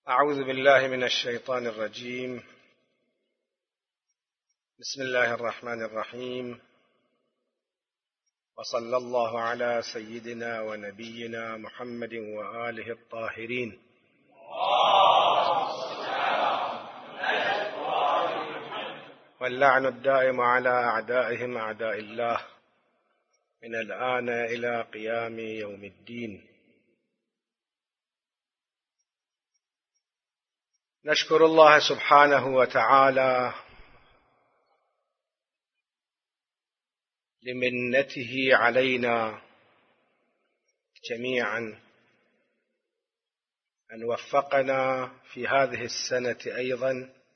أعوذ بالله من الشيطان الرجيم. بسم الله الرحمن الرحيم، وصلى الله على سيدنا ونبينا محمد وآله الطاهرين. واللعن الدائم على أعدائهم أعداء الله من الآن إلى قيام يوم الدين. نشكر الله سبحانه وتعالى لمنته علينا جميعا أن وفقنا في هذه السنة أيضا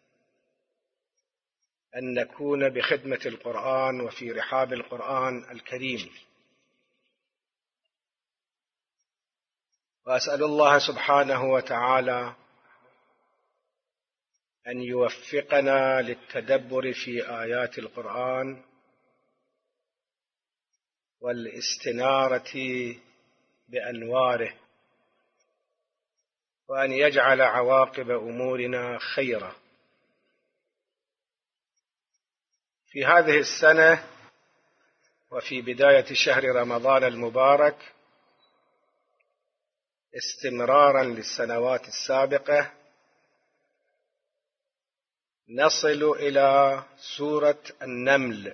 أن نكون بخدمة القرآن وفي رحاب القرآن الكريم. وأسأل الله سبحانه وتعالى أن يوفقنا للتدبر في آيات القرآن والاستنارة بأنواره، وأن يجعل عواقب أمورنا خيرا. في هذه السنة وفي بداية شهر رمضان المبارك، استمرارا للسنوات السابقة، نصل إلى سورة النمل.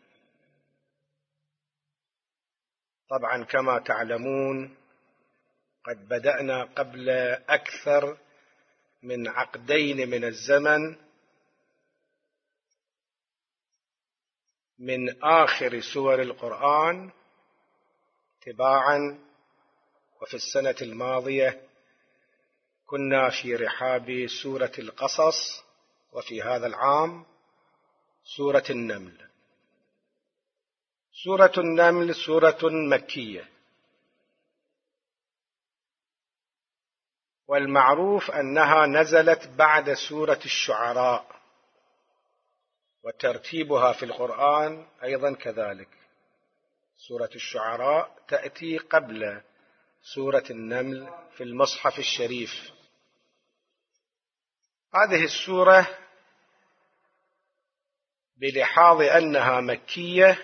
طبعا كما تعلمون قد بدأنا قبل أكثر من عقدين من الزمن من آخر سور القرآن تباعا، وفي السنة الماضية كنا في رحاب سورة القصص، وفي هذا العام سورة النمل. سورة النمل سورة مكية، والمعروف أنها نزلت بعد سورة الشعراء، وترتيبها في القرآن أيضا كذلك. سورة الشعراء تأتي قبل سورة النمل في المصحف الشريف. هذه السورة بلحاظ أنها مكية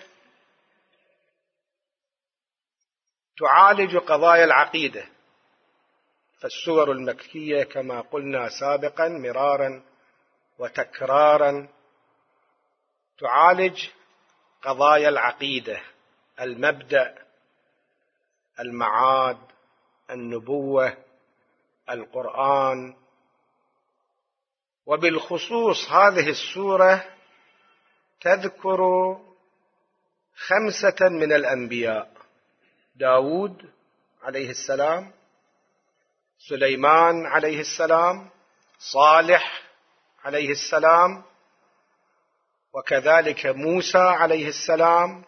تعالج قضايا العقيدة، فالسور المكية كما قلنا سابقا مرارا وتكرارا تعالج قضايا العقيدة: المبدأ، المعاد، النبوة، القرآن. وبالخصوص هذه السورة تذكر 5 من الأنبياء: داود عليه السلام، سليمان عليه السلام، صالح عليه السلام، وكذلك موسى عليه السلام،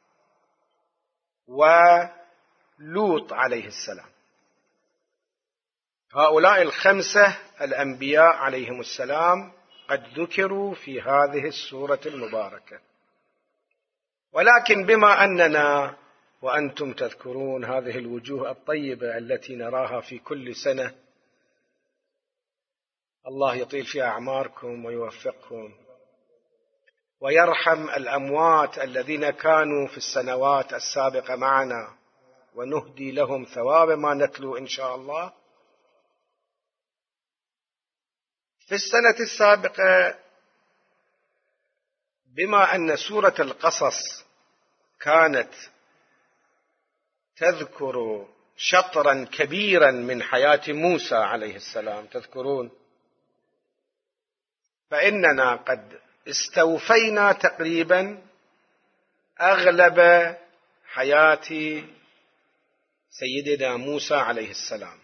ولوط عليه السلام. هؤلاء 5 الأنبياء عليهم السلام قد ذكروا في هذه السورة المباركة. ولكن بما أننا وأنتم تذكرون هذه الوجوه الطيبة التي نراها في كل سنة، الله يطيل في أعماركم ويوفقكم ويرحم الأموات الذين كانوا في السنوات السابقة معنا، ونهدي لهم ثواب ما نتلو إن شاء الله. في السنة السابقة، بما أن سورة القصص كانت تذكر شطرا كبيرا من حياة موسى عليه السلام، تذكرون، فإننا قد استوفينا تقريبا أغلب حياة سيدنا موسى عليه السلام.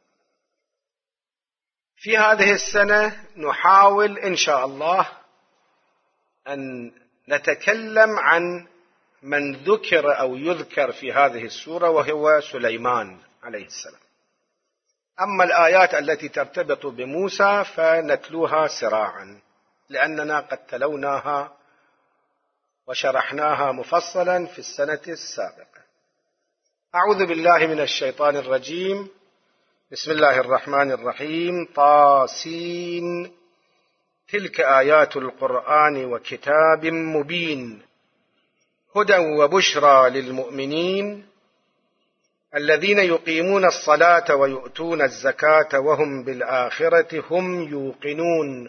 في هذه السنة نحاول إن شاء الله أن نتكلم عن من ذكر أو يذكر في هذه السورة، وهو سليمان عليه السلام. أما الآيات التي ترتبط بموسى فنتلوها سراعا، لأننا قد تلوناها وشرحناها مفصلا في السنة السابقة. أعوذ بالله من الشيطان الرجيم. بسم الله الرحمن الرحيم. طاسين. تلك آيات القرآن وكتاب مبين هدى وبشرى للمؤمنين الذين يقيمون الصلاة ويؤتون الزكاة وهم بالآخرة هم يوقنون.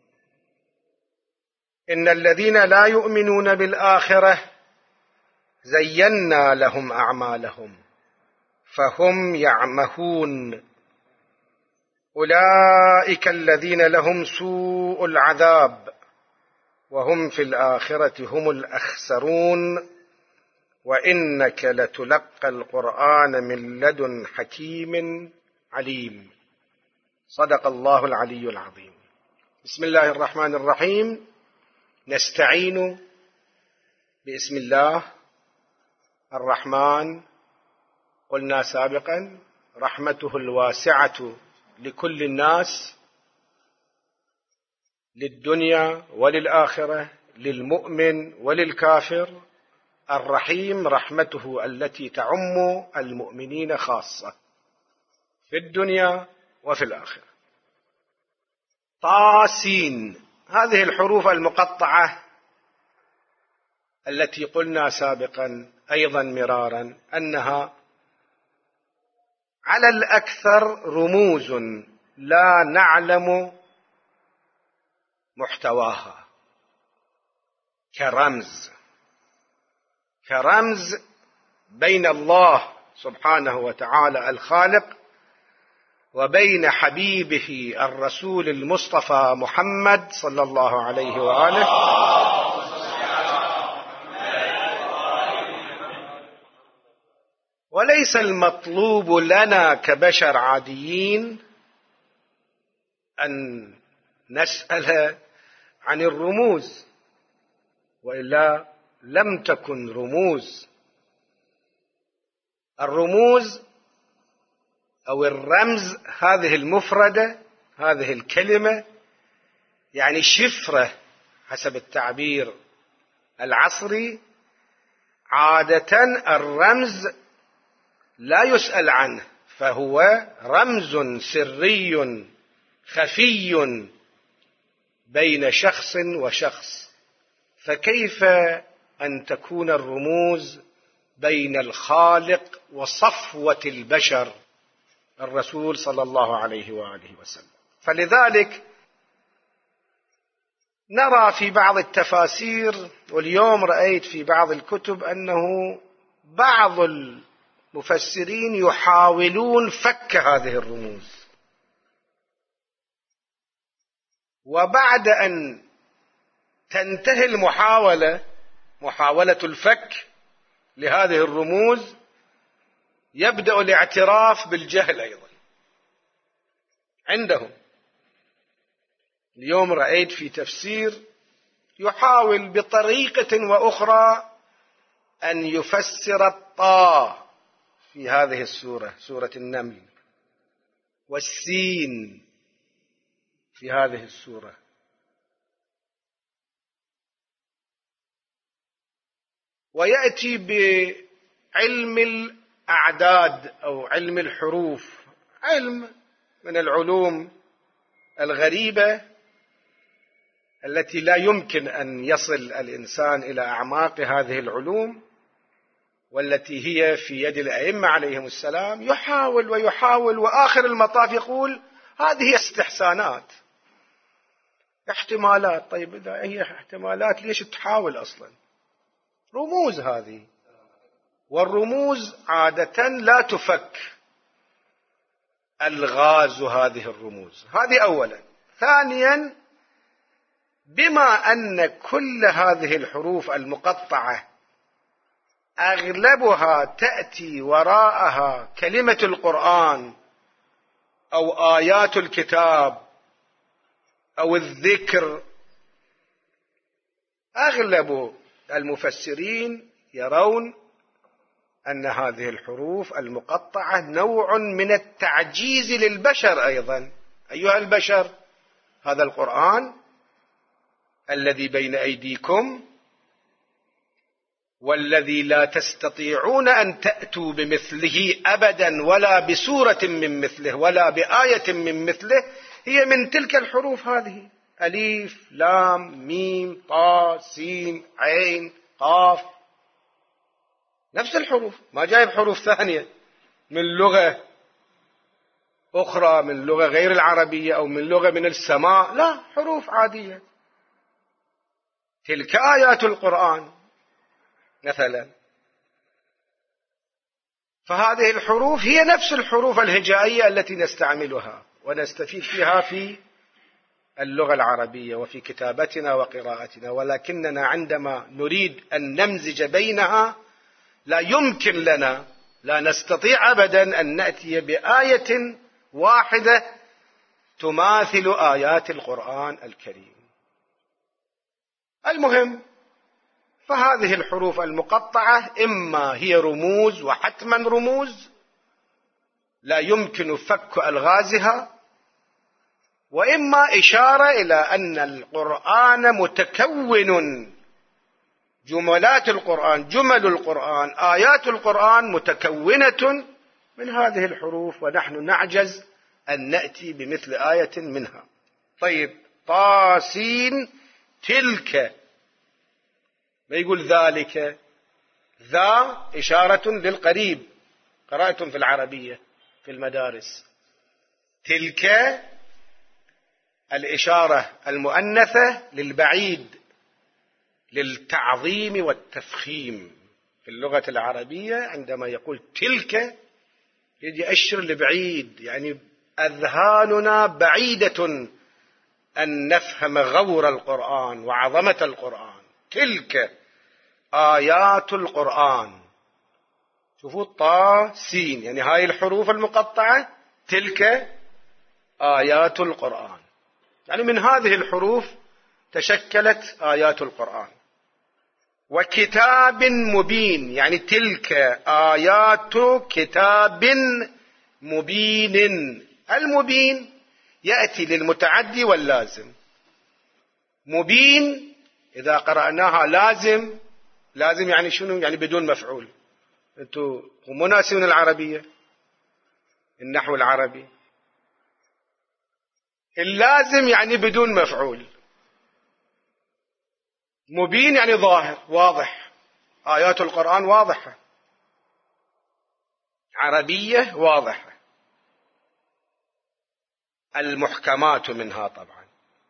إن الذين لا يؤمنون بالآخرة زينا لهم أعمالهم فهم يعمهون. أولئك الذين لهم سوء العذاب وهم في الآخرة هم الأخسرون. وإنك لتلقى القرآن من لدن حكيم عليم. صدق الله العلي العظيم. بسم الله الرحمن الرحيم. نستعين باسم الله الرحمن. قلنا سابقا رحمته الواسعة لكل الناس، للدنيا وللآخرة، للمؤمن وللكافر. الرحيم رحمته التي تعم المؤمنين خاصة في الدنيا وفي الآخرة. طاسين، هذه الحروف المقطعة التي قلنا سابقا أيضا مرارا أنها على الأكثر رموز لا نعلم محتواها، كرمز بين الله سبحانه وتعالى الخالق وبين حبيبه الرسول المصطفى محمد صلى الله عليه وآله. وليس المطلوب لنا كبشر عاديين أن نسأل عن الرموز، وإلا لم تكن رموز. الرموز أو الرمز، هذه المفردة، هذه الكلمة، يعني شفرة حسب التعبير العصري. عادة الرمز لا يسأل عنه، فهو رمز سري خفي بين شخص وشخص. فكيف أن تكون الرموز بين الخالق وصفوة البشر الرسول صلى الله عليه وآله وسلم؟ فلذلك نرى في بعض التفاسير، واليوم رأيت في بعض الكتب أنه بعض المفسرين يحاولون فك هذه الرموز، وبعد أن تنتهي محاولة الفك لهذه الرموز يبدأ الاعتراف بالجهل أيضا عندهم. اليوم رأيت في تفسير يحاول بطريقة وأخرى أن يفسر الطاء في هذه السورة، سورة النمل، والسين في هذه السورة، ويأتي بعلم الأعداد أو علم الحروف، علم من العلوم الغريبة التي لا يمكن أن يصل الإنسان إلى أعماق هذه العلوم، والتي هي في يد الأئمة عليهم السلام. يحاول ويحاول، وآخر المطاف يقول هذه استحسانات، احتمالات. طيب إذا هي احتمالات ليش تحاول أصلا؟ رموز هذه، والرموز عادة لا تفك الغاز هذه الرموز. هذه أولا. ثانيا، بما أن كل هذه الحروف المقطعة أغلبها تأتي وراءها كلمة القرآن أو آيات الكتاب أو الذكر، أغلب المفسرين يرون أن هذه الحروف المقطعة نوع من التعجيز للبشر أيضا. أيها البشر، هذا القرآن الذي بين أيديكم والذي لا تستطيعون أن تأتوا بمثله أبدا ولا بسورة من مثله ولا بآية من مثله، هي من تلك الحروف هذه: أليف لام ميم طا سين عين قاف، نفس الحروف، ما جايب حروف ثانية من لغة أخرى، من لغة غير العربية أو من لغة من السماء، لا، حروف عادية. تلك آيات القرآن مثلا. فهذه الحروف هي نفس الحروف الهجائية التي نستعملها ونستفيد فيها في اللغة العربية وفي كتابتنا وقراءتنا، ولكننا عندما نريد أن نمزج بينها لا يمكن لنا، لا نستطيع أبدا أن نأتي بآية واحدة تماثل آيات القرآن الكريم. المهم، فهذه الحروف المقطعة إما هي رموز وحتما رموز لا يمكن فك ألغازها، وإما إشارة إلى أن القرآن متكون، جملات القرآن، جمل القرآن، آيات القرآن متكونة من هذه الحروف، ونحن نعجز أن نأتي بمثل آية منها. طيب، طاسين تلك، ما يقول ذلك، ذا إشارة للقريب، قرأتم في العربية في المدارس. تلك الإشارة المؤنثة للبعيد، للتعظيم والتفخيم. في اللغة العربية عندما يقول تلك يجي أشر لبعيد، يعني أذهاننا بعيدة أن نفهم غور القرآن وعظمة القرآن. تلك آيات القرآن، شوفوا طا سين، يعني هاي الحروف المقطعة، تلك آيات القرآن، يعني من هذه الحروف تشكلت آيات القرآن. وكتاب مبين، يعني تلك آيات كتاب مبين. المبين يأتي للمتعدي واللازم. مبين إذا قرأناها لازم، لازم يعني شنو؟ يعني بدون مفعول. أنتم مو ناسين العربية، النحو العربي، اللازم يعني بدون مفعول، مبين يعني ظاهر واضح. آيات القرآن واضحة، عربية واضحة، المحكمات منها طبعا.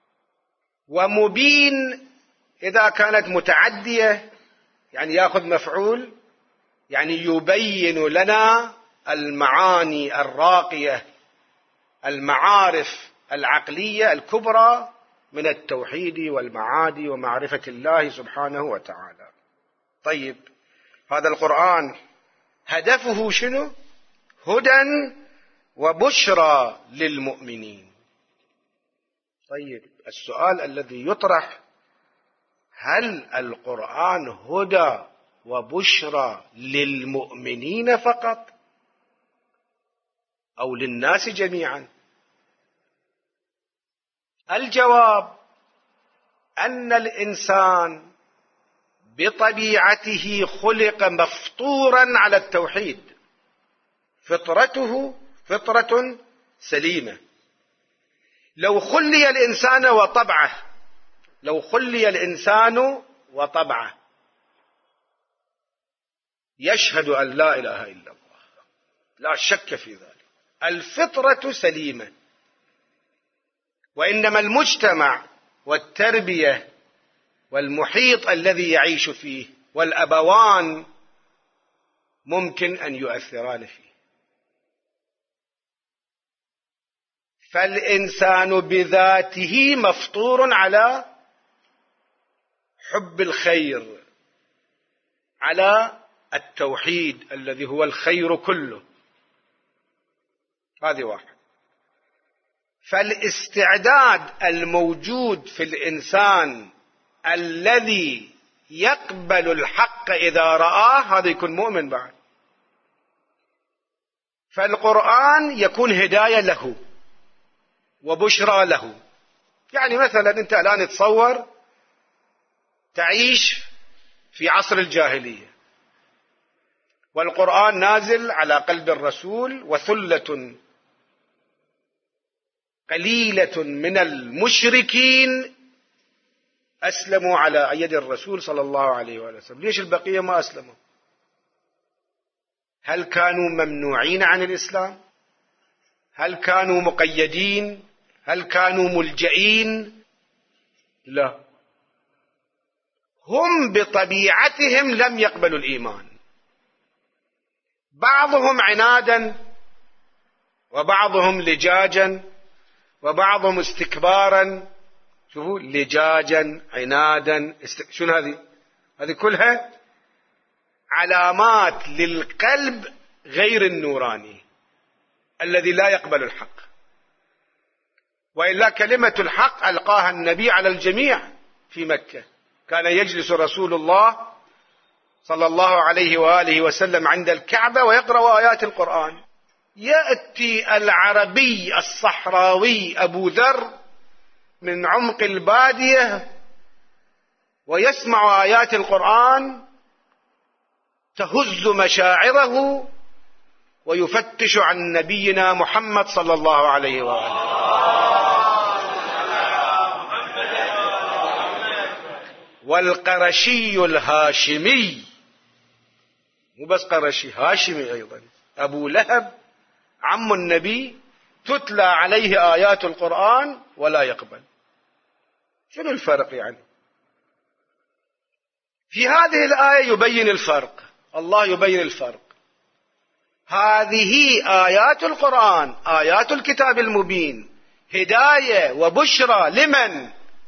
ومبين إذا كانت متعدية يعني يأخذ مفعول، يعني يبين لنا المعاني الراقية، المعارف العقلية الكبرى من التوحيد والمعاد ومعرفة الله سبحانه وتعالى. طيب، هذا القرآن هدفه شنو؟ هدى وبشرى للمؤمنين. طيب، السؤال الذي يطرح: هل القرآن هدى وبشرى للمؤمنين فقط أو للناس جميعا؟ الجواب أن الإنسان بطبيعته خلق مفطورا على التوحيد، فطرته فطرة سليمة. لو خلي الإنسان وطبعه يشهد أن لا إله إلا الله، لا شك في ذلك، الفطرة سليمة. وإنما المجتمع والتربية والمحيط الذي يعيش فيه والأبوان ممكن أن يؤثران فيه. فالإنسان بذاته مفطور على حب الخير، على التوحيد الذي هو الخير كله. هذه واحد. فالاستعداد الموجود في الإنسان الذي يقبل الحق إذا رآه، هذا يكون مؤمن بعد. فالقرآن يكون هداية له وبشرى له. يعني مثلا أنت الآن تصور تعيش في عصر الجاهلية، والقرآن نازل على قلب الرسول، وثلة قليلة من المشركين أسلموا على يد الرسول صلى الله عليه وسلم. ليش البقية ما أسلموا؟ هل كانوا ممنوعين عن الإسلام؟ هل كانوا مقيدين؟ هل كانوا ملجئين؟ لا، هم بطبيعتهم لم يقبلوا الإيمان، بعضهم عنادا، وبعضهم لجاجا، وبعضهم استكبارا. شوفوا، لجاجا، عنادا، شنو هذه كلها علامات للقلب غير النوراني الذي لا يقبل الحق. وإلا كلمة الحق ألقاها النبي على الجميع في مكة. كان يجلس رسول الله صلى الله عليه وآله وسلم عند الكعبة ويقرأ آيات القرآن. يأتي العربي الصحراوي أبو ذر من عمق البادية ويسمع آيات القرآن تهز مشاعره ويفتش عن نبينا محمد صلى الله عليه وآله. والقرشي الهاشمي، مو بس قرشي، هاشمي أيضا، أبو لهب عم النبي، تتلى عليه آيات القرآن ولا يقبل. شنو الفرق يعني؟ في هذه الآية يبين الفرق، الله يبين الفرق. هذه آيات القرآن، آيات الكتاب المبين، هداية وبشرى لمن؟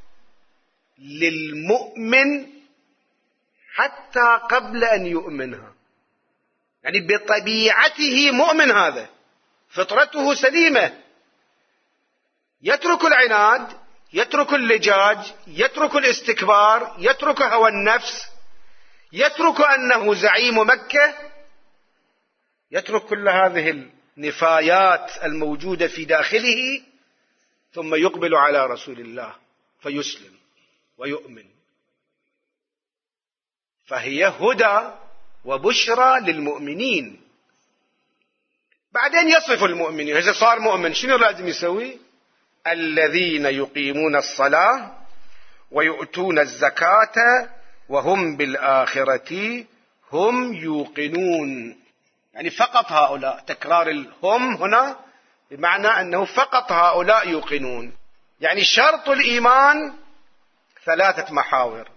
للمؤمن حتى قبل أن يؤمنها. يعني بطبيعته مؤمن، هذا فطرته سليمة، يترك العناد، يترك اللجاج، يترك الاستكبار، يترك هوى النفس، يترك أنه زعيم مكة، يترك كل هذه النفايات الموجودة في داخله، ثم يقبل على رسول الله فيسلم ويؤمن. فهي هدى وبشرى للمؤمنين. بعدين يصف المؤمنين، إذا صار مؤمن شنو لازم يسوي؟ الذين يقيمون الصلاة ويؤتون الزكاة وهم بالآخرة هم يوقنون. يعني فقط هؤلاء، تكرار الهم هنا بمعنى أنه فقط هؤلاء يوقنون. يعني شرط الإيمان 3 محاور: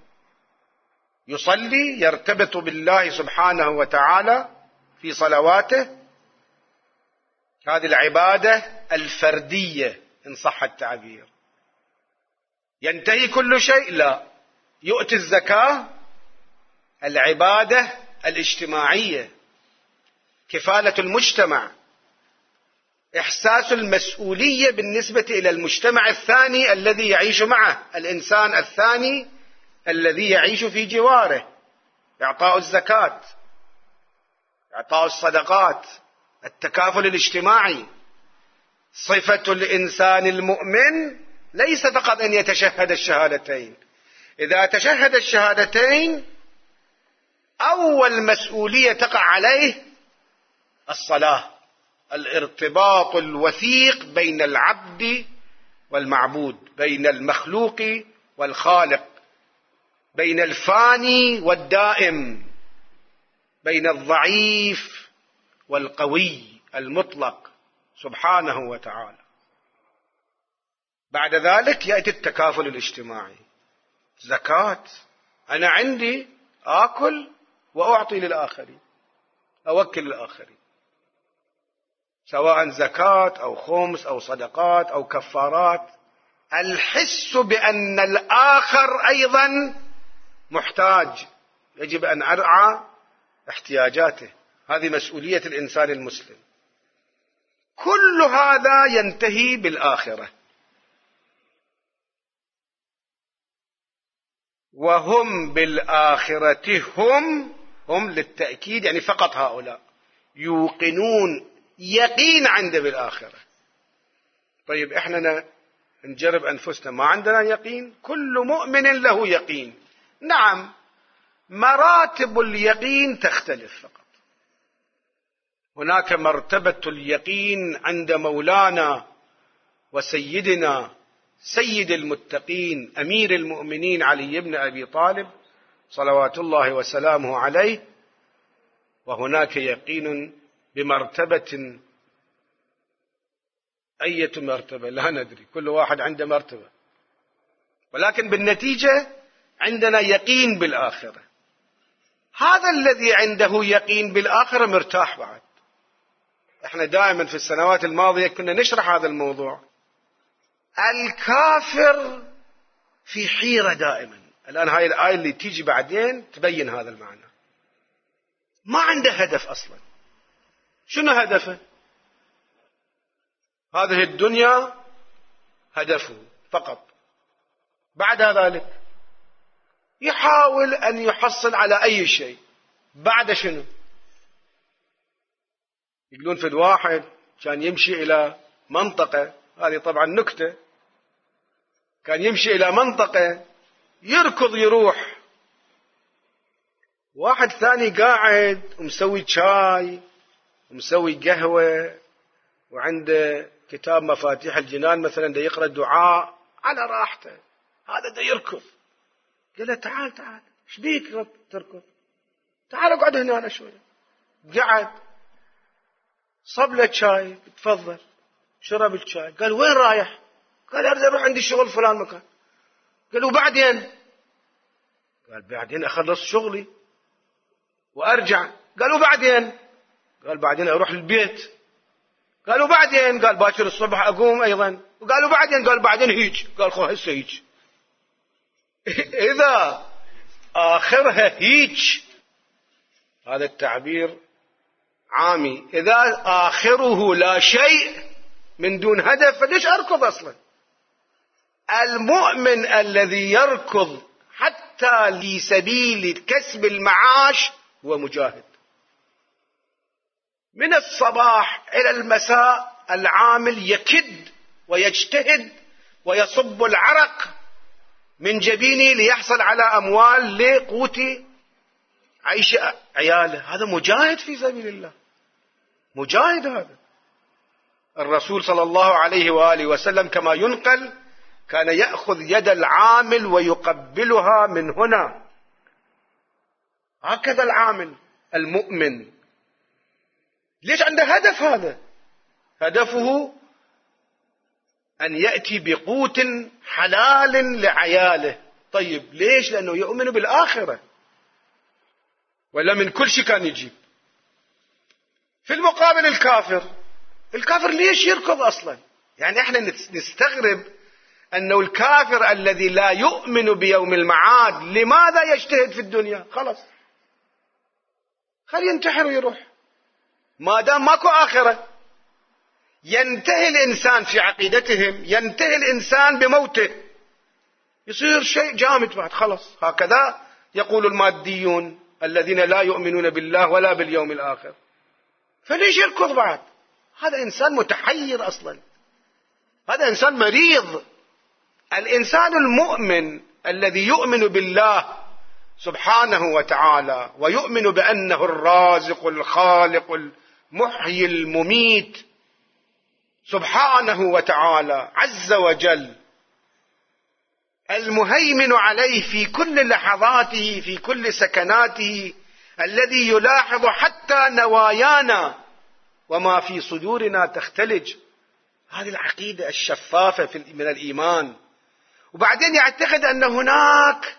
يصلي، يرتبط بالله سبحانه وتعالى في صلواته، هذه العبادة الفردية إن صح التعبير. ينتهي كل شيء؟ لا. يؤتي الزكاة، العبادة الاجتماعية، كفالة المجتمع، إحساس المسؤولية بالنسبة إلى المجتمع الثاني الذي يعيش معه، الإنسان الثاني الذي يعيش في جواره، إعطاء الزكاة، إعطاء الصدقات، التكافل الاجتماعي. صفة الإنسان المؤمن ليس فقط أن يتشهد الشهادتين. إذا تشهد الشهادتين أول مسؤولية تقع عليه الصلاة، الارتباط الوثيق بين العبد والمعبود، بين المخلوق والخالق، بين الفاني والدائم، بين الضعيف والقوي المطلق سبحانه وتعالى. بعد ذلك يأتي التكافل الاجتماعي، زكاة، أنا عندي آكل وأعطي للآخرين، أوكل الآخرين، سواء زكاة أو خمس أو صدقات أو كفارات. الحس بأن الآخر أيضا محتاج، يجب أن أرعى احتياجاته، هذه مسؤولية الإنسان المسلم. كل هذا ينتهي بالآخرة. وهم بالآخرة هم للتأكيد، يعني فقط هؤلاء يوقنون، يقين عنده بالآخرة. طيب إحنا نجرب أنفسنا، ما عندنا يقين؟ كل مؤمن له يقين، نعم، مراتب اليقين تختلف فقط. هناك مرتبة اليقين عند مولانا وسيدنا سيد المتقين أمير المؤمنين علي بن أبي طالب صلوات الله وسلامه عليه، وهناك يقين بمرتبة، أية مرتبة لا ندري، كل واحد عنده مرتبة، ولكن بالنتيجة عندنا يقين بالآخرة. هذا الذي عنده يقين بالآخرة مرتاح بعد. احنا دائما في السنوات الماضية كنا نشرح هذا الموضوع. الكافر في حيرة دائما. الآن هاي الآية اللي تيجي بعدين تبين هذا المعنى. ما عنده هدف أصلا. شنو هدفه؟ هذه الدنيا هدفه فقط. بعد ذلك يحاول أن يحصل على أي شيء. بعد شنو؟ يقولون في الواحد كان يمشي إلى منطقة، هذه طبعا نكتة، كان يمشي إلى منطقة يركض يروح، واحد ثاني قاعد ومسوي شاي ومسوي قهوة وعنده كتاب مفاتيح الجنان مثلا دا يقرأ دعاء على راحته، هذا دا يركض. قال له تعال تعال، ايش بيك تركض؟ تعال اقعد هنا أنا شوي. قعد صب له شاي، تفضل، شرب الشاي. قال وين رايح؟ قال اريد اروح عندي شغل فلان مكان. قال وبعدين؟ قال بعدين اخلص شغلي وارجع. قال وبعدين؟ قال بعدين اروح للبيت. قال وبعدين؟ قال باكر الصبح اقوم ايضا. وقال وبعدين؟ قال بعدين هيج. قال خو هسه هيج. اذا اخرها هيج، هذا التعبير عامي، اذا اخره لا شيء من دون هدف فليش اركض اصلا؟ المؤمن الذي يركض حتى لسبيل كسب المعاش هو مجاهد. من الصباح إلى المساء العامل يكد ويجتهد ويصب العرق من جبينه ليحصل على أموال لقوت عيش عياله. هذا مجاهد في سبيل الله، مجاهد. هذا الرسول صلى الله عليه وآله وسلم كما ينقل كان يأخذ يد العامل ويقبلها من هنا، هكذا العامل المؤمن. ليش عنده هدف؟ هذا هدفه أن يأتي بقوت حلال لعياله. طيب ليش؟ لأنه يؤمن بالآخرة، ولا من كل شيء كان يجيب. في المقابل الكافر ليش يركض أصلا؟ يعني احنا نستغرب أنه الكافر الذي لا يؤمن بيوم المعاد لماذا يجتهد في الدنيا؟ خلاص خلي ينتحر ويروح، ما دام ماكو آخرة. ينتهي الإنسان في عقيدتهم، ينتهي الإنسان بموته، يصير شيء جامد بعد، خلاص. هكذا يقول الماديون الذين لا يؤمنون بالله ولا باليوم الآخر. فليش يركض بعد؟ هذا إنسان متحير أصلا، هذا إنسان مريض. الإنسان المؤمن الذي يؤمن بالله سبحانه وتعالى ويؤمن بأنه الرازق الخالق المحيي المميت سبحانه وتعالى عز وجل، المهيمن عليه في كل لحظاته في كل سكناته، الذي يلاحظ حتى نوايانا وما في صدورنا تختلج. هذه العقيدة الشفافة من الإيمان. وبعدين يعتقد أن هناك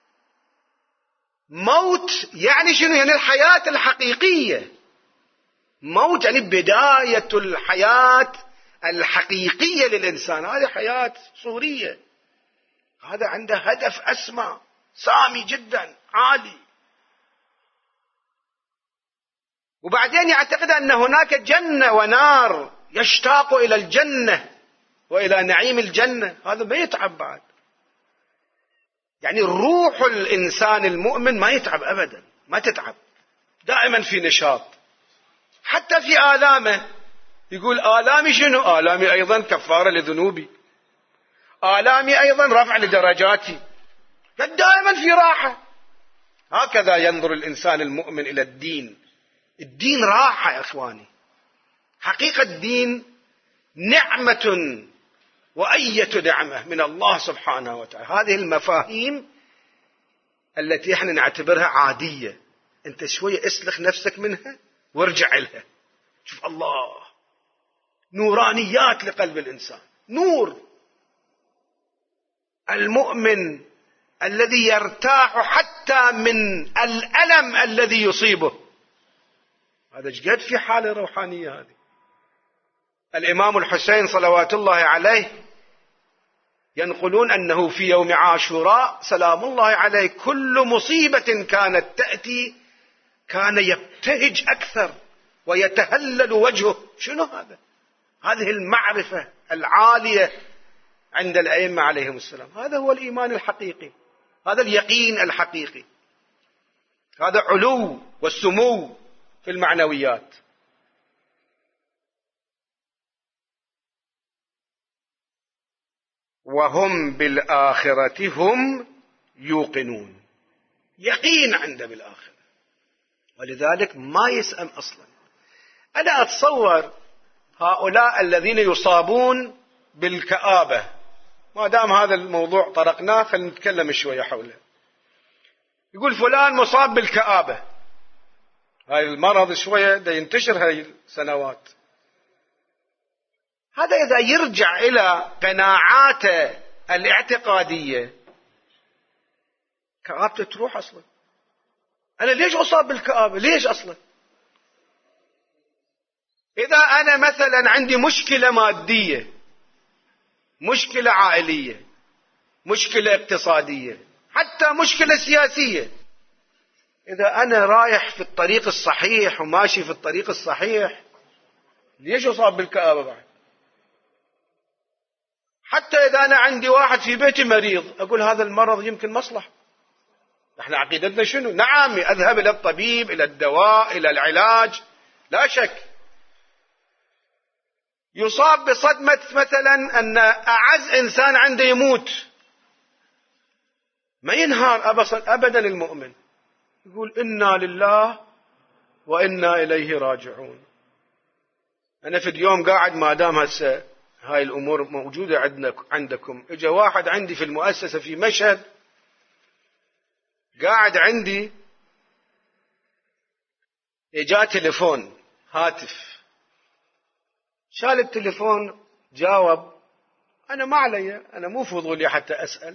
موت. يعني شنو؟ يعني الحياة الحقيقية. موت يعني بداية الحياة الحقيقية للإنسان، هذه حياة صورية. هذا عنده هدف أسمى سامي جدا عالي. وبعدين يعتقد أن هناك جنة ونار، يشتاق إلى الجنة وإلى نعيم الجنة. هذا ما يتعب بعد. يعني روح الإنسان المؤمن ما يتعب أبدا، ما تتعب، دائما في نشاط. حتى في آلامه يقول آلامي شنو؟ آلامي أيضا كفارة لذنوبي، آلامي أيضا رفع لدرجاتي. دائما في راحة. هكذا ينظر الإنسان المؤمن إلى الدين. الدين راحة يا إخواني، حقيقة الدين نعمة، وأية نعمة من الله سبحانه وتعالى. هذه المفاهيم التي احنا نعتبرها عادية، انت شوية اسلخ نفسك منها وارجع لها. شوف الله، نورانيات لقلب الإنسان، نور. المؤمن الذي يرتاح حتى من الألم الذي يصيبه، هذا جد في حالة روحانية. هذه الإمام الحسين صلوات الله عليه ينقلون أنه في يوم عاشوراء سلام الله عليه كل مصيبة كانت تأتي كان يبتهج أكثر ويتهلل وجهه. شنو هذا؟ هذه المعرفة العالية عند الأئمة عليهم السلام. هذا هو الإيمان الحقيقي، هذا اليقين الحقيقي، هذا علو والسمو في المعنويات. وهم بالآخرة هم يوقنون، يقين عنده بالآخرة، ولذلك ما يسأم أصلا. أنا أتصور هؤلاء الذين يصابون بالكآبة، ما دام هذا الموضوع طرقناه خلينا نتكلم شوية حوله. يقول فلان مصاب بالكآبة، هاي المرض شوية دا ينتشر هاي السنوات. هذا إذا يرجع إلى قناعاته الاعتقادية كآبته تروح أصلا. أنا ليش أصاب بالكآبة؟ ليش أصلا؟ إذا أنا مثلا عندي مشكلة مادية، مشكلة عائلية، مشكلة اقتصادية، حتى مشكلة سياسية، إذا أنا رايح في الطريق الصحيح وماشي في الطريق الصحيح، ليش أصاب بالكآبة بعد؟ حتى إذا أنا عندي واحد في بيتي مريض، أقول هذا المرض يمكن مصلحة. احنا عقيدتنا شنو؟ نعم، أذهب إلى الطبيب، إلى الدواء، إلى العلاج، لا شك. يصاب بصدمة مثلا أن أعز إنسان عنده يموت، ما ينهار أبدا المؤمن، يقول إنا لله وإنا إليه راجعون. أنا في اليوم قاعد ما دام هسه هاي الأمور موجودة عندكم، إجا واحد عندي في المؤسسة في مشهد، قاعد عندي، إجا تليفون هاتف، شال التليفون جاوب. أنا ما علي، أنا مو فضولي حتى أسأل.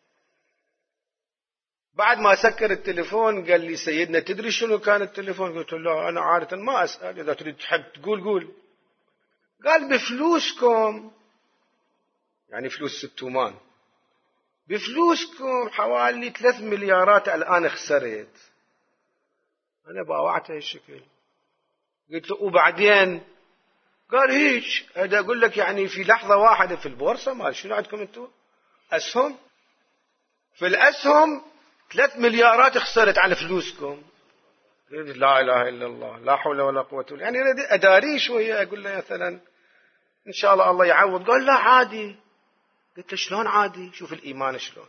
بعد ما سكر التليفون قال لي سيدنا تدري شنو كان التليفون؟ قلت له أنا عادة ما أسأل، إذا تريد تحب تقول قول. قال بفلوسكم، يعني فلوس ستومان، بفلوسكم حوالي 3 مليارات الآن خسرت. أنا باوعت هالشكل، قلت له وبعدين؟ قال هيك. هذا أقول لك يعني في لحظة واحدة في البورصة، ما شنو عندكم أنتم أسهم، في الأسهم 3 مليارات خسرت على فلوسكم. لا إله إلا الله، لا حول ولا قوة إلا بالله. يعني أداري شوية، أقول له مثلا إن شاء الله الله يعوض. قال لا عادي. قلت له شلون عادي؟ شوف الإيمان شلون.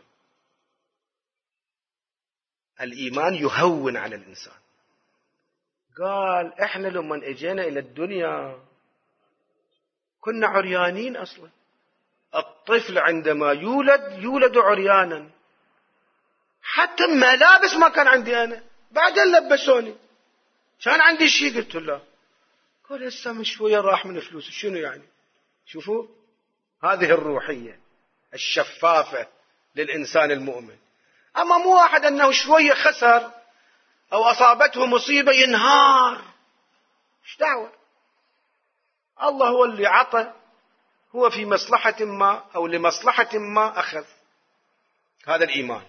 الإيمان يهون على الإنسان. قال إحنا لما اجينا إلى الدنيا كنا عريانين أصلا. الطفل عندما يولد عريانا، حتى ملابس ما كان عندي أنا، بعدين لبسوني، كان عندي شيء. قلت له قال هسه من شوية راح من فلوس، شنو يعني؟ شوفوا هذه الروحية الشفافة للإنسان المؤمن. أما مو واحد أنه شوية خسر أو أصابته مصيبة ينهار، ايش دعوة؟ الله هو اللي عطى، هو في مصلحة ما أو لمصلحة ما أخذ. هذا الإيمان.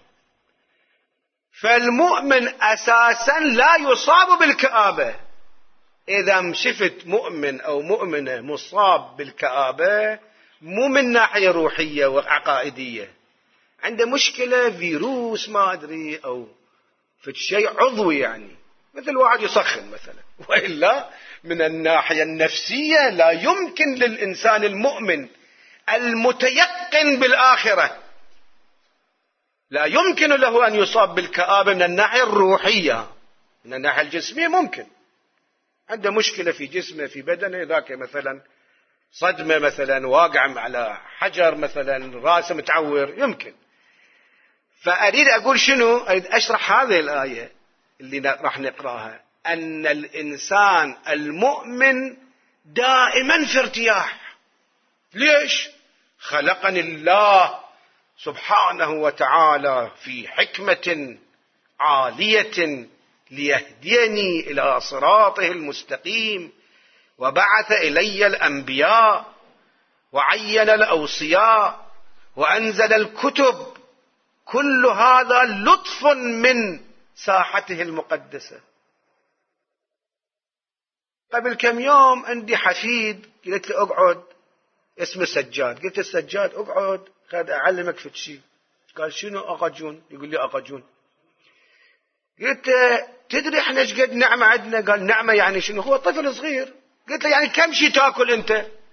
فالمؤمن أساسا لا يصاب بالكآبة. إذا شفت مؤمن أو مؤمنة مصاب بالكآبة، مو من ناحية روحية وعقائدية، عنده مشكلة فيروس ما أدري أو في شيء عضوي، يعني مثل واحد يسخن مثلا، وإلا من الناحية النفسية لا يمكن للإنسان المؤمن المتيقن بالآخرة لا يمكن له أن يصاب بالكآبة من الناحية الروحية. من الناحية الجسمية ممكن، عنده مشكلة في جسمه في بدنه، ذاك مثلا صدمة مثلا، واقع على حجر مثلا، راسه متعور، يمكن. فأريد أقول شنو؟ أريد أشرح هذه الآية اللي راح نقراها، أن الإنسان المؤمن دائما في ارتياح. ليش؟ خلقني الله سبحانه وتعالى في حكمة عالية ليهديني إلى صراطه المستقيم، وبعث إلي الأنبياء وعين الأوصياء وأنزل الكتب. كل هذا لطف من ساحته المقدسة. قبل كم يوم عندي حفيد، قلت له اقعد، اسمه سجاد، قلت السجاد اقعد خذ أعلمك في شيء. قال شنو أقجون؟ يقول لي أقجون. قلت تدري احنا ايش قد نعمة عندنا؟ قال نعمة يعني شنو؟ هو طفل صغير. قلت له يعني كم شيء تاكل انت؟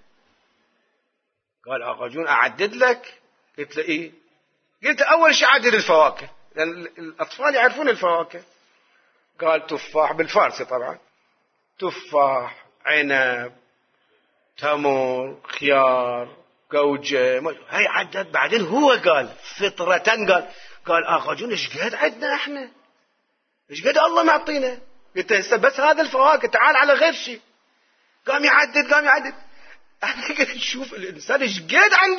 قال أقجون أعدد لك؟ قلت له ايه. قلت اول شيء عدد الفواكه، لان الاطفال يعرفون الفواكه. قال تفاح، بالفارسي طبعا، تفاح، عنب، تمر، خيار، قوجة، هاي عدد. بعدين هو قال فطرة، قال أخرجون ايش قد عندنا احنا، ايش قد الله معطينا. قلت هسه بس هذا الفواكه، تعال على غير شيء. قام يعدد. انا قلت شوف الانسان ايش قد عنده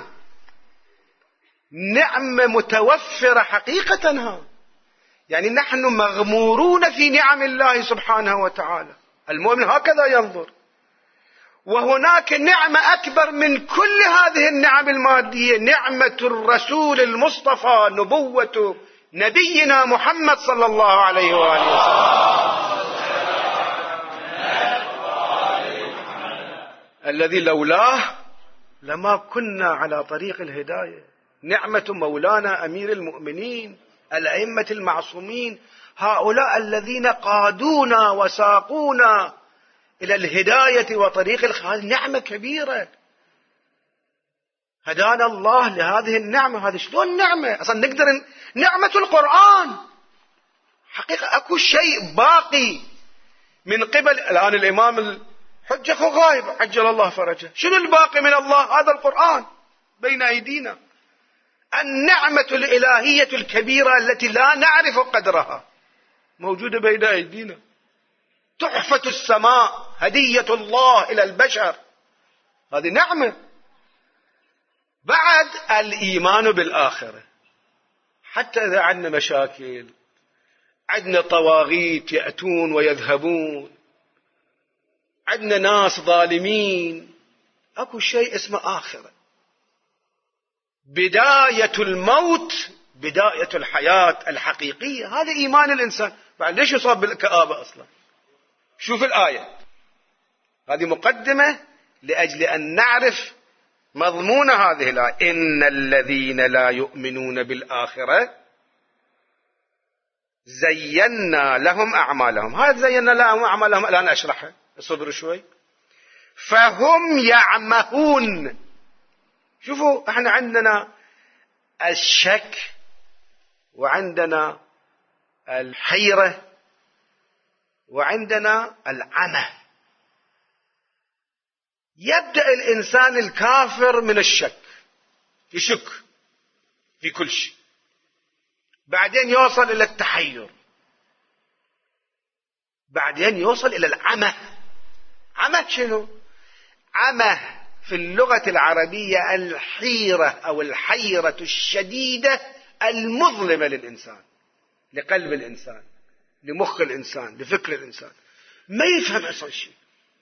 نعمة متوفرة حقيقة. ها يعني نحن مغمورون في نعم الله سبحانه وتعالى. المؤمن هكذا ينظر. وهناك نعمة أكبر من كل هذه النعم المادية، نعمة الرسول المصطفى، نبوة نبينا محمد صلى الله عليه وآله وسلم، الذي لولاه لما كنا على طريق الهداية. نعمة مولانا أمير المؤمنين، الأئمة المعصومين، هؤلاء الذين قادونا وساقونا إلى الهداية وطريق الخير، نعمة كبيرة. هدانا الله لهذه النعمة. هذه شلون نعمة؟ أصلا نقدر نعمة القرآن حقيقة. أكو شيء باقي من قبل الآن الإمام الحجة غائب عجل الله فرجه. شنو الباقي من الله؟ هذا القرآن بين أيدينا. النعمة الإلهية الكبيرة التي لا نعرف قدرها موجودة بين أيدينا. تحفة السماء، هدية الله إلى البشر، هذه نعمة. بعد الإيمان بالآخرة، حتى إذا عندنا مشاكل، عندنا طواغيت يأتون ويذهبون، عندنا ناس ظالمين، أكو شيء اسمه آخرة. بداية الموت بداية الحياة الحقيقية. هذا إيمان الإنسان. بعد ليش يصاب بالكآبة أصلا؟ شوف الآية هذه مقدمة لأجل أن نعرف مضمون هذه الآية. إن الذين لا يؤمنون بالآخرة زينا لهم أعمالهم. هذا زينا لهم أعمالهم الآن أشرحها، اصبروا شوي. فهم يعمهون. شوفوا احنا عندنا الشك وعندنا الحيرة وعندنا العمى. يبدأ الإنسان الكافر من الشك، يشك في كل شيء، بعدين يوصل إلى التحير، بعدين يوصل إلى العمى. عمى شنو؟ عمى في اللغة العربية الحيرة أو الحيرة الشديدة المظلمة للإنسان، لقلب الإنسان، لمخ الإنسان، لفكر الإنسان، ما يفهم أصلا شيء.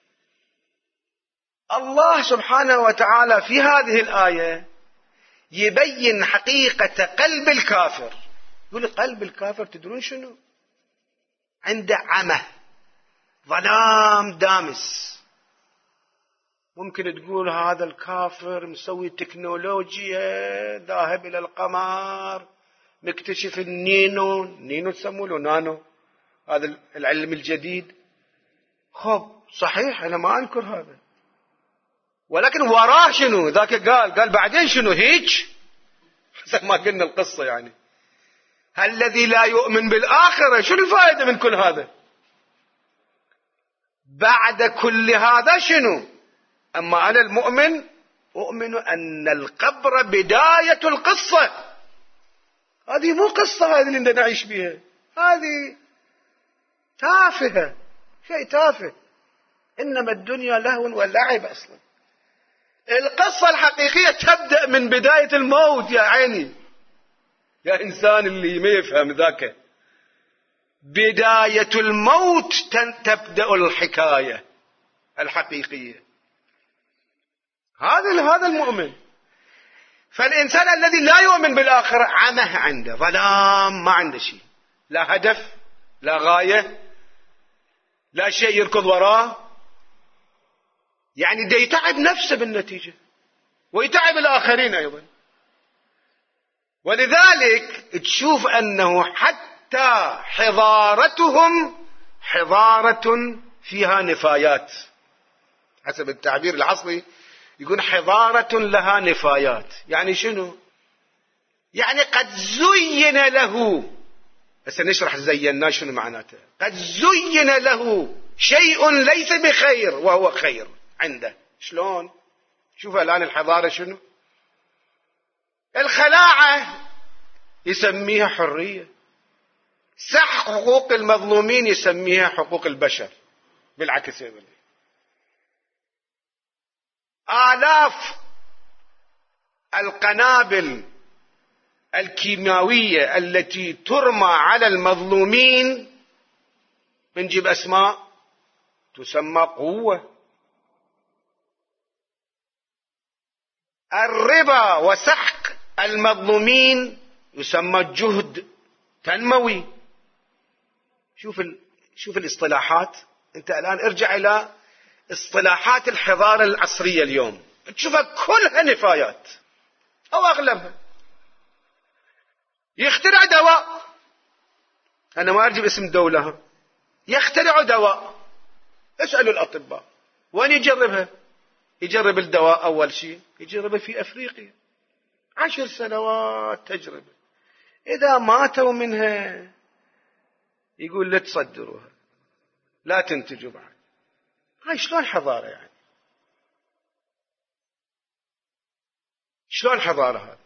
الله سبحانه وتعالى في هذه الآية يبين حقيقة قلب الكافر. يقول قلب الكافر تدرون شنو؟ عنده عمى، ظلام دامس. ممكن تقول هذا الكافر مسوي تكنولوجيا، ذاهب إلى القمر، مكتشف النينو تسمونه له نانو، هذا العلم الجديد. خب صحيح أنا ما أنكر هذا، ولكن وراه شنو؟ ذاك قال بعدين شنو هيك، حسب ما قلنا القصة يعني الذي لا يؤمن بالآخرة شنو الفائدة من كل هذا؟ بعد كل هذا شنو؟ أما أنا المؤمن أؤمن أن القبر بداية القصة. هذه مو قصة، هذه اللي نعيش بها، هذه تافهة، شيء تافه. إنما الدنيا لهو ولعب أصلا. القصة الحقيقية تبدأ من بداية الموت يا عيني، يا إنسان اللي ما يفهم ذاك. بداية الموت تبدأ الحكاية الحقيقية. هذا المؤمن. فالإنسان الذي لا يؤمن بالآخرة عمه عنده، ظلام، ما عنده شيء، لا هدف، لا غاية، لا شيء يركض وراه. يعني ده يتعب نفسه بالنتيجة ويتعب الآخرين أيضا. ولذلك تشوف أنه حتى حضارتهم حضارة فيها نفايات، حسب التعبير العصري يقول حضارة لها نفايات. يعني شنو؟ يعني قد زين له، هسه نشرح زينا شنو معناته. قد زين له شيء ليس بخير وهو خير عنده. شلون؟ شوف الآن الحضارة شنو؟ الخلاعة يسميها حرية، سحق حقوق المظلومين يسميها حقوق البشر، بالعكس يا بني. آلاف القنابل الكيماوية التي ترمى على المظلومين، بنجيب أسماء تسمى قوة. الربا وسحق المظلومين يسمى جهد تنموي. شوف الاصطلاحات. انت الآن ارجع إلى اصطلاحات الحضارة العصرية اليوم، تشوفها كلها نفايات أو أغلبها. يخترع دواء، أنا ما أرجع باسم دولة، يخترع دواء. اسألوا الأطباء وين يجربها. يجرب الدواء أول شيء يجربه في أفريقيا 10 سنوات تجربة. إذا ماتوا منها يقول لا تصدروها، لا تنتجوا بعد. هاي شلون حضارة يعني؟ شلون حضارة هذه؟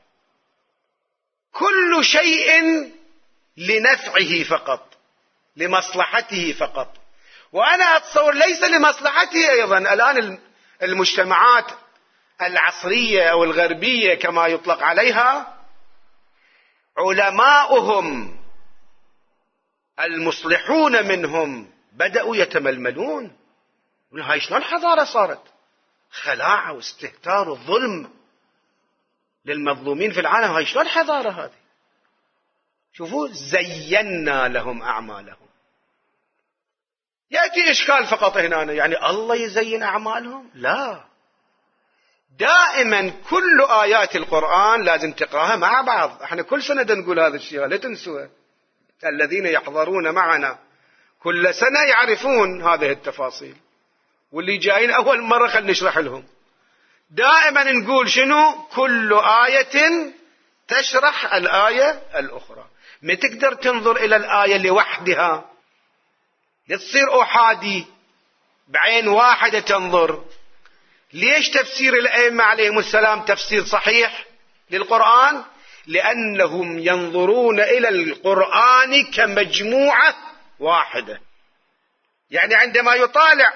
كل شيء لنفعه فقط، لمصلحته فقط. وأنا أتصور ليس لمصلحته أيضا. الآن المجتمعات العصرية أو الغربية كما يطلق عليها، علماؤهم المصلحون منهم بدأوا يتململون. هاي شلون حضارة صارت؟ خلاعة واستهتار وظلم للمظلومين في العالم. هاي شلون حضارة هذه؟ شوفوا، زينا لهم أعمالهم. يأتي إشكال فقط هنا، يعني الله يزين أعمالهم؟ لا، دائما كل آيات القرآن لازم تقراها مع بعض. احنا كل سنة نقول هذا الشيء، لا تنسوه. الذين يحضرون معنا كل سنة يعرفون هذه التفاصيل، واللي جايين أول مرة خلينا نشرح لهم. دائما نقول شنو؟ كل آية تشرح الآية الأخرى. ما تقدر تنظر إلى الآية لوحدها، تصير أحادي بعين واحدة تنظر. ليش تفسير الأئمة عليهم السلام تفسير صحيح للقرآن؟ لأنهم ينظرون إلى القرآن كمجموعة واحدة. يعني عندما يطالع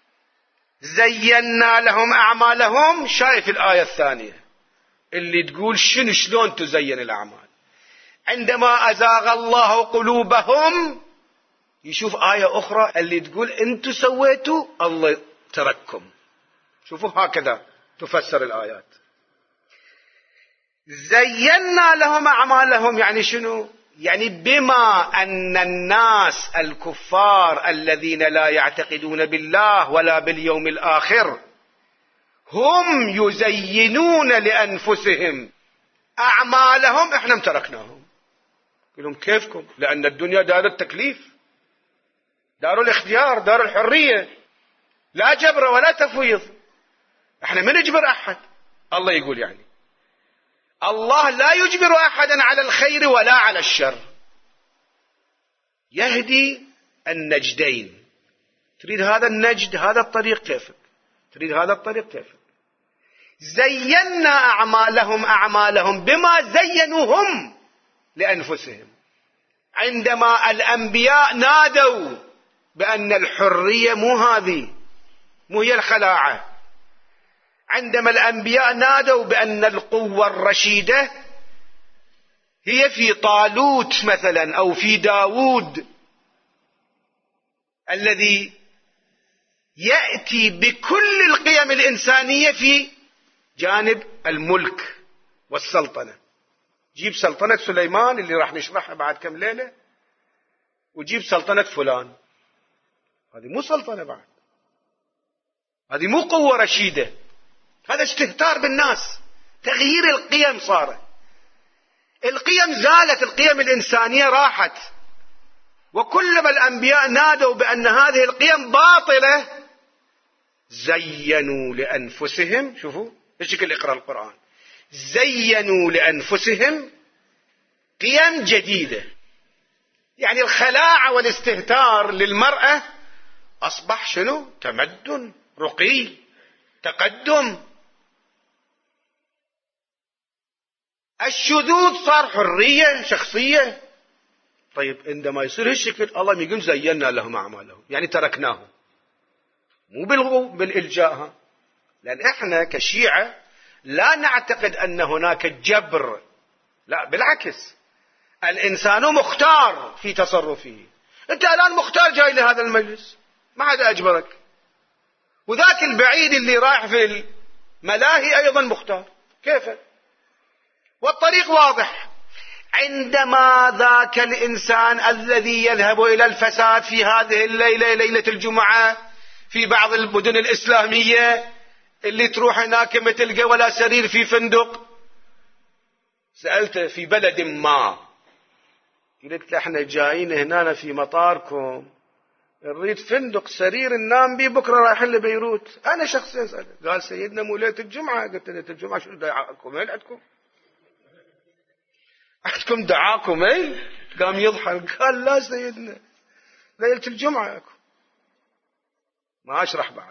زينا لهم أعمالهم، شايف الآية الثانية اللي تقول شلون تزين الأعمال. عندما أزاغ الله قلوبهم يشوف آية أخرى اللي تقول أنتوا سويتوا الله ترككم. شوفوا هكذا تفسر الآيات. زينا لهم أعمالهم يعني شنو؟ يعني بما أن الناس الكفار الذين لا يعتقدون بالله ولا باليوم الآخر هم يزينون لأنفسهم أعمالهم، إحنا تركناهم. يقولون كيفكم؟ لأن الدنيا دار التكليف، دار الاختيار، دار الحرية، لا جبر ولا تفويض. احنا ما نجبر أحد. الله يقول يعني الله لا يجبر أحدا على الخير ولا على الشر. يهدي النجدين. تريد هذا النجد، هذا الطريق، كيفك. تريد هذا الطريق، كيفك. زينا أعمالهم بما زينوا هم لأنفسهم. عندما الأنبياء نادوا بأن الحرية مو هي الخلاعة، عندما الأنبياء نادوا بأن القوة الرشيدة هي في طالوت مثلا أو في داود الذي يأتي بكل القيم الإنسانية في جانب الملك والسلطنة. جيب سلطنة سليمان اللي راح نشرحها بعد كم ليلة، وجيب سلطنة فلان، هذه مو سلطنة بعد، هذه مو قوة رشيدة، هذا استهتار بالناس، تغيير القيم صار. القيم زالت، القيم الإنسانية راحت، وكلما الأنبياء نادوا بأن هذه القيم باطلة زينوا لأنفسهم. شوفوا ايش شكل اقرأ القرآن، زينوا لأنفسهم قيم جديدة. يعني الخلاعة والاستهتار للمرأة أصبح شنو؟ تمدن، رقي، تقدم. الشذوذ صار حرية شخصية. طيب عندما يصير هالشكل الله يقول زينا لهم أعمالهم، يعني تركناهم، مو بالإلجاء. لأن إحنا كشيعة لا نعتقد أن هناك جبر، لا بالعكس، الإنسان مختار في تصرفه. أنت الآن مختار جاي لهذا المجلس، ما حد أجبرك، وذاك البعيد اللي رايح في الملاهي أيضا مختار، كيف؟ والطريق واضح. عندما ذاك الإنسان الذي يذهب إلى الفساد في هذه الليلة، ليلة الجمعة، في بعض المدن الإسلامية اللي تروح هناك ما تلقى ولا سرير في فندق، سألت في بلد ما، قلت له احنا جايين هنا في مطاركم نريد فندق سرير ننام به، بكرة رايحين لبيروت. أنا شخصيا سألت، قال سيدنا مو ليلة الجمعة. قلت ليلة الجمعة شو دعاكم ميل عندكم دعاكم ميل؟ قام يضحك قال لا سيدنا ليلة الجمعة ياكم. ما أشرح بعد.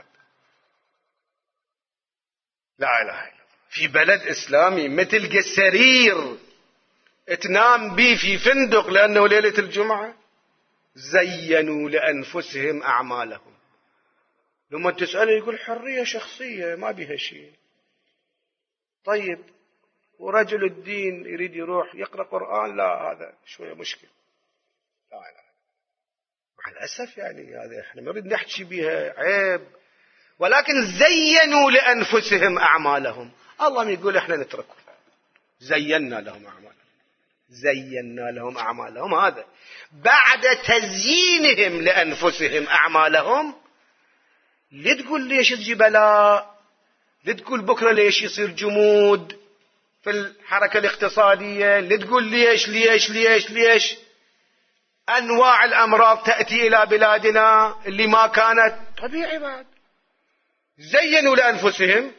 لا إله إلا الله. في بلد إسلامي ما تلقى سرير تنام به في فندق لأنه ليلة الجمعة. زينوا لأنفسهم أعمالهم. لما تسأله يقول حرية شخصية ما بها شيء. طيب ورجل الدين يريد يروح يقرأ قرآن، لا هذا شوية مشكلة. لا لا مع الأسف يعني هذا احنا ما نريد نحكي بها عيب، ولكن زينوا لأنفسهم أعمالهم. الله يقول احنا نتركه، زينا لهم أعمالهم، زينا لهم أعمالهم. هذا بعد تزيينهم لأنفسهم أعمالهم. لا تقول ليش تجي بلاء، لا تقول بكرة ليش يصير جمود في الحركة الاقتصادية، لا تقول ليش ليش ليش ليش أنواع الأمراض تأتي إلى بلادنا اللي ما كانت طبيعي. بعد زينوا لأنفسهم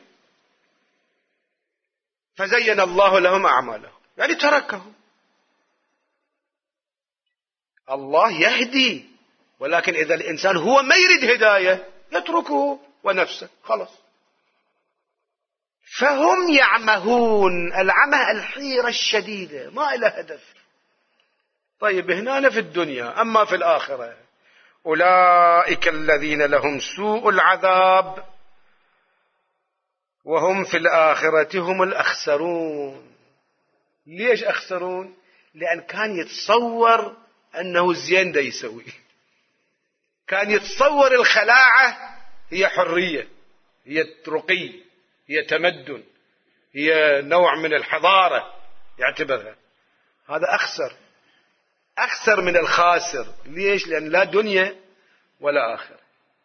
فزين الله لهم أعمالهم، يعني تركهم. الله يهدي، ولكن إذا الإنسان هو ما يريد هداية يتركه ونفسه خلاص. فهم يعمهون العمى، الحيرة الشديدة، ما إلى هدف. طيب هنا في الدنيا، أما في الآخرة أولئك الذين لهم سوء العذاب وهم في الآخرة هم الأخسرون. ليش أخسرون؟ لأن كان يتصور أنه زين دا يسوي، كان يتصور الخلاعة هي حرية، هي رقي، هي تمدن، هي نوع من الحضارة يعتبرها. هذا أخسر من الخاسر. ليش؟ لأن لا دنيا ولا آخرة.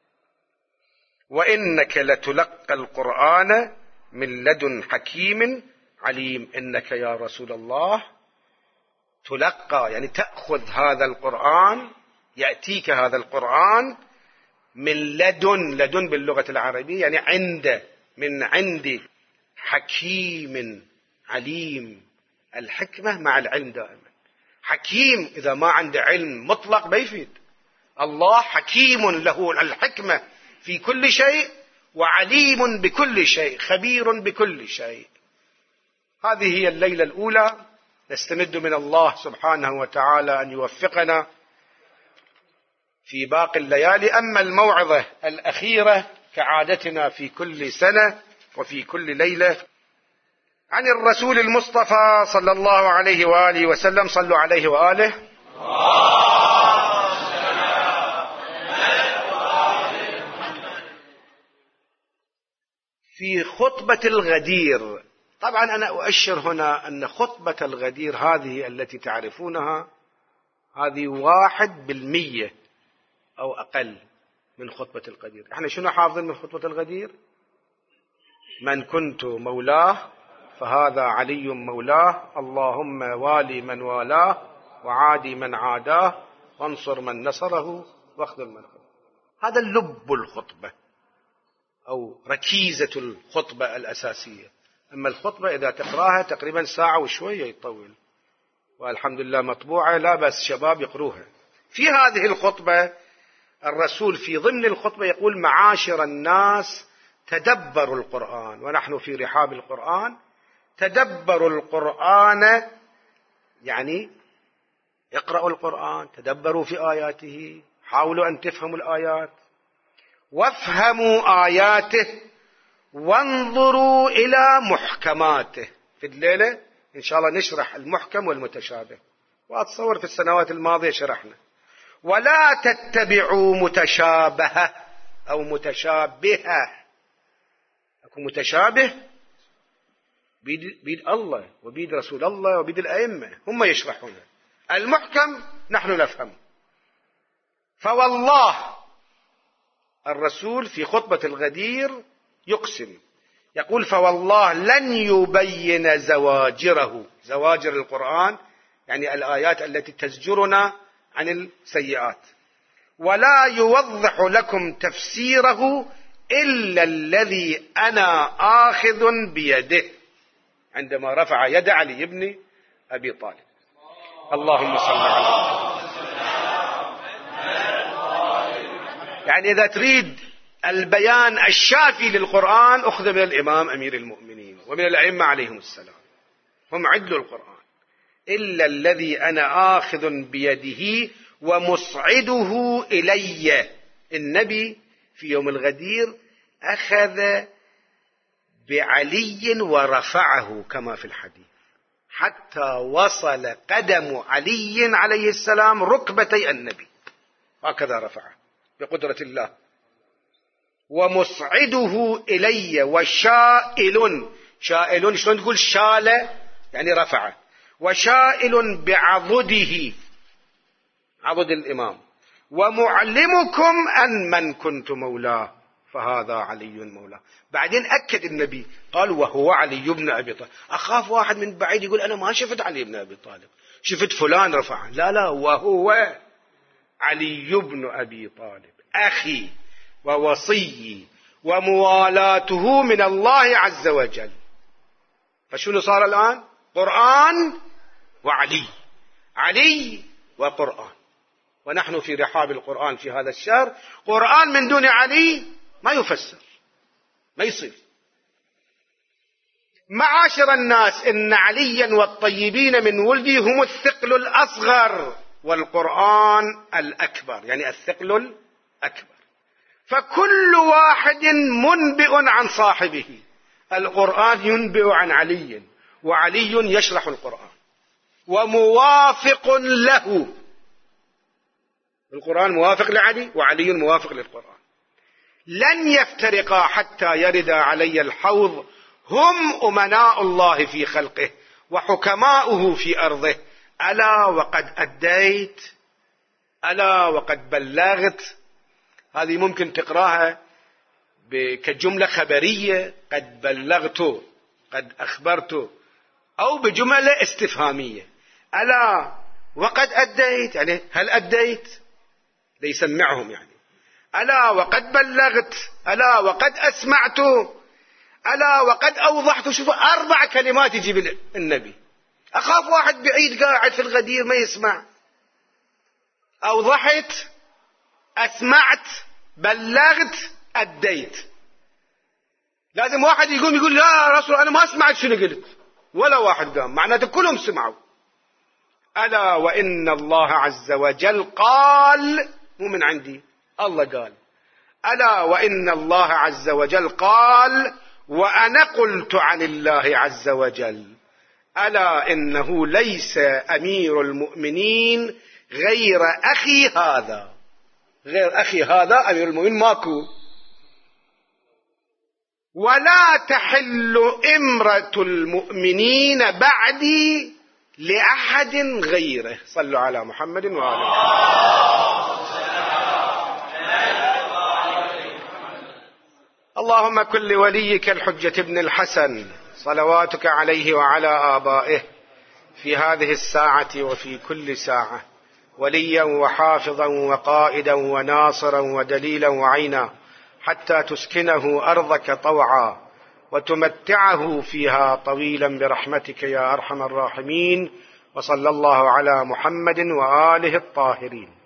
وإنك لتلقى القرآن من لدن حكيم عليم. إنك يا رسول الله تلقى، يعني تأخذ هذا القرآن، يأتيك هذا القرآن من لدن باللغة العربية يعني من عند حكيم عليم. الحكمة مع العلم دائما. حكيم إذا ما عنده علم مطلق ما يفيد. الله حكيم له الحكمة في كل شيء، وعليم بكل شيء، خبير بكل شيء. هذه هي الليلة الأولى، نستمد من الله سبحانه وتعالى أن يوفقنا في باقي الليالي. أما الموعظة الأخيرة كعادتنا في كل سنة وفي كل ليلة عن الرسول المصطفى صلى الله عليه وآله وسلم. صلوا عليه وآله. في خطبة الغدير، طبعا أنا أؤشر هنا أن خطبة الغدير هذه التي تعرفونها هذه 1% أو أقل من خطبة الغدير. احنا شنو حافظين من خطبة الغدير؟ من كنت مولاه فهذا علي مولاه، اللهم والي من والاه وعادي من عاداه وانصر من نصره واخذل من خذله. هذا اللب الخطبة أو ركيزة الخطبة الأساسية. أما الخطبة إذا تقراها تقريبا ساعة وشوية يطول، والحمد لله مطبوعة، لا بس شباب يقروها. في هذه الخطبة الرسول في ضمن الخطبة يقول: معاشر الناس تدبروا القرآن، ونحن في رحاب القرآن. تدبروا القرآن يعني اقرأوا القرآن، تدبروا في آياته، حاولوا أن تفهموا الآيات، وافهموا آياته، وانظروا إلى محكماته. في الليلة إن شاء الله نشرح المحكم والمتشابه، وأتصور في السنوات الماضية شرحنا. ولا تتبعوا متشابهة أو متشابهة. أكون متشابه بيد الله وبيد رسول الله وبيد الأئمة، هم يشرحون. المحكم نحن نفهم. فوالله الرسول في خطبة الغدير يقسم، يقول: فوالله لن يبين زواجره. زواجر القرآن يعني الآيات التي تزجرنا عن السيئات. ولا يوضح لكم تفسيره إلا الذي أنا آخذ بيده. عندما رفع يد علي بن أبي طالب. اللهم صل على يعني إذا تريد البيان الشافي للقرآن أخذ من الإمام أمير المؤمنين ومن الأئمة عليهم السلام، هم عدلوا القرآن. إلا الذي أنا آخذ بيده ومصعده إلي. النبي في يوم الغدير أخذ بعلي ورفعه كما في الحديث، حتى وصل قدم علي عليه السلام ركبتي النبي، هكذا رفعه بقدرة الله. ومصعده إلي وشائل. شائل شلون تقول؟ شال يعني رفعه. وشائل بعضده، عضد الإمام. ومعلمكم أن من كنت مولاه فهذا علي مولاه. بعدين أكد النبي قال: وهو علي بن أبي طالب. أخاف واحد من بعيد يقول: أنا ما شفت علي بن أبي طالب، شفت فلان رفعه. لا لا، وهو علي بن أبي طالب أخي ووصي، وموالاته من الله عز وجل. فشنو صار الآن؟ قرآن وعلي، علي وقرآن. ونحن في رحاب القرآن في هذا الشهر. قرآن من دون علي ما يفسر، ما يصير. معاشر الناس، إن عليا والطيبين من ولدي هم الثقل الأصغر والقرآن الأكبر، يعني الثقل الأكبر. فكل واحد منبئ عن صاحبه. القرآن ينبئ عن علي، وعلي يشرح القرآن وموافق له. القرآن موافق لعلي وعلي موافق للقرآن. لن يفترقا حتى يرد علي الحوض. هم أمناء الله في خلقه وحكماؤه في أرضه. ألا وقد أديت، ألا وقد بلغت. هذه ممكن تقراها كجملة خبرية، قد بلغت، قد أخبرت، أو بجملة استفهامية. ألا وقد أديت يعني هل أديت؟ ليسمعهم يعني. ألا وقد بلغت، ألا وقد أسمعت، ألا وقد أوضحت. شوفوا 4 كلمات يجيب النبي. أخاف واحد بعيد قاعد في الغدير ما يسمع، أو ضحت أسمعت بلغت أديت. لازم واحد يقوم يقول لا يا رسول أنا ما سمعت شنو قلت، ولا واحد قام، معناته كلهم سمعوا. ألا وإن الله عز وجل قال، مو من عندي، الله قال. ألا وإن الله عز وجل قال وأنا قلت عن الله عز وجل ألا إنه ليس أمير المؤمنين غير أخي هذا. غير أخي هذا أمير المؤمنين ماكو. ولا تحل إمرة المؤمنين بعدي لأحد غيره. صلوا على محمد وآله. اللهم كن لوليك الحجة ابن الحسن صلواتك عليه وعلى آبائه في هذه الساعة وفي كل ساعة وليا وحافظا وقائدا وناصرا ودليلا وعينا، حتى تسكنه أرضك طوعا وتمتعه فيها طويلا برحمتك يا أرحم الراحمين. وصلى الله على محمد وآله الطاهرين.